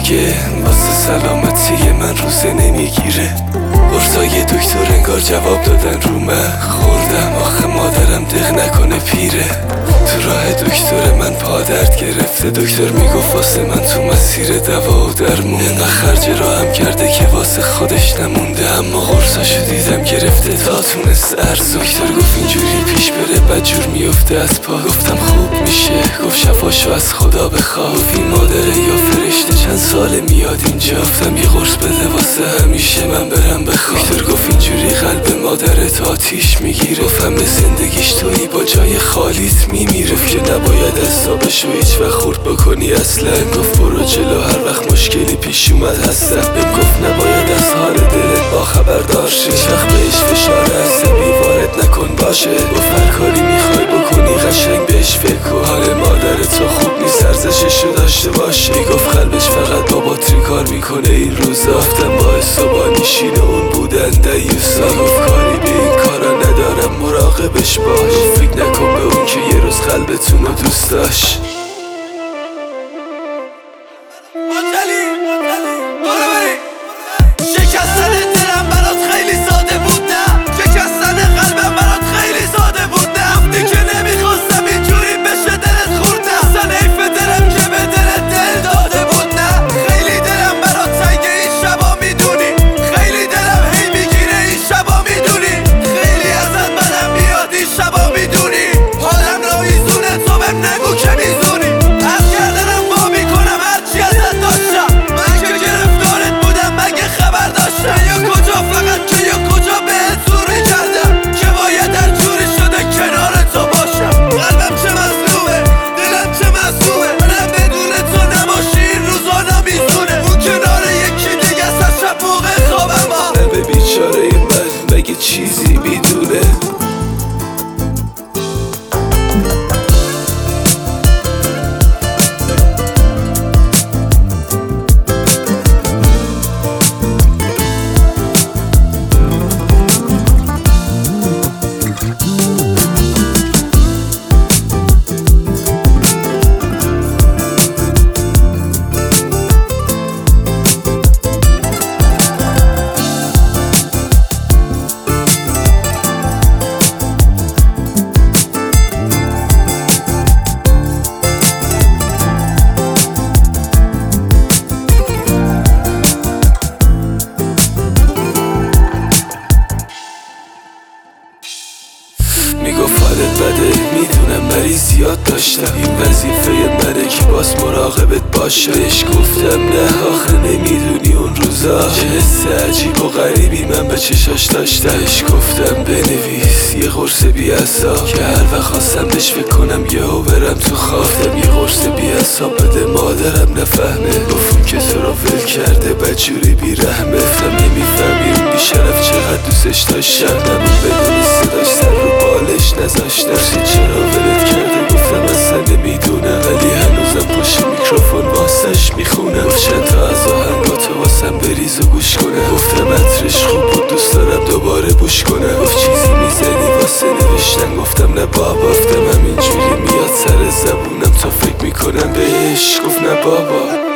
میگه واسه سلامتی من روزه نمیگیره. قرصای دکتر انگار جواب دادن رو من. خوردم آخه مادرم دق نکنه پیره. تو راه دکتر من پا درد گرفته. دکتر میگفت واسه من تو مسیر دوا و درمون. اینقدر خرج راهم کرده که واسه خودش نمونده. اما قرصاشو دیدم گرفته تا تونست ارز. دکتر گفت اینجوری پیش بره بدجور میفته از پا. گفتم خوب میشه. گفت شفاشو از خدا بخواه. گفت این مادره یا فرشته چند ساله میاد اینجا. گفتم یه قرص بده واسه همیشه من برم بخوام. دکتر گفت اینجوری قلب مادرت آتیش میگیره. گفتم به زندگیش تویی با جای خالیت میمیره. که نباید حسابشو هیچ وقت خورد بکنی اصلا. گفت برو جلو هر وقت مشکلی پیش اومد هستم. بهم گفت نباید از حال دلت با خبردار شی. هیچ وقت بهش فشار عصبی وارد نکن باشه. گفت هر کاری میخوای بکنی قشنگ بهش فکر کن. حال مادرت رو خوب نیست ارزششو داشته باشه. میگفت قلبش فقط با باتری کار میکنه این روزا. گفتم باعث و بانشین اون بودن دیوسا. گفت کاری به این کارا ندارم مراقبش باش. فکر نکن به اون که یه روز قلبتون رو دوست داشت. شکستن دلم برات خیلی ساده بود نه. شکستن قلبم برات خیلی ساده بود نه. گفتی که نمیخواستم اینجوری بشه دلت خورد نه. اصلا حیف دلم که به دلت دل داده بود نه. خیلی دلم برات تنگه این شبا میدونی. خیلی دلم هی میگیره این شبا میدونی. خیلی ازت بدم میاد این شبا میدونی. حالم رایزونه تو بهم نگو که میزونی. از گردنم با میکنم هرچی ازت داشتم. من که گرفتارت بودم مگه خبر داشتم. یا کجا فقط که یا کجا بهت زوری کردم که باید هر جوری شده کنار تو باشم. قلبم چه مظلومه دلم چه معصومه. منم بدون تو نباشی این روزا نمیزونه. اون کنار یکی دیگه از شب موقع خوابم با. به بیچاره من مگه چیزی میدونه. میگفت حالت بده میدونم ولی زیاد داشتم. این وظیفه منه که باز مراقبت باشه. بهش گفتم نه آخه نمیدونی اون روزا چه حس عجیب و غریبی من به چشاش داشتم. بهش گفتم بنویس یه قرص بی‌حساب که هر وقت خواستم بهش فکر کنم یهو برم تو خواب. گفتم یه قرص بی‌حساب بده مادرم نفهمه. گفتم که تو رو ول کرده بدجوری بیرحمه. گفتم نمیفهمی اون بیشرف چقدر دوستش داشتم. نبود بدونی صداش سر رو بالش نذاشتم. چرا ولت کرده گفتم اصلا نمیدونم. ولی هنوزم پشت میکروفون واسش میخونم. گفت چند تا از آهنگاتو واسم بریز و گوش کنم. گفتم عطرش خوب بود دوست دارم دوباره بوش کنم. گفت چیزی میزنی واسه نوشتن. گفتم نه بابا. گفتم همینجوری میاد سر زبونم تا فکر میکنم بهش. گفت نه بابا.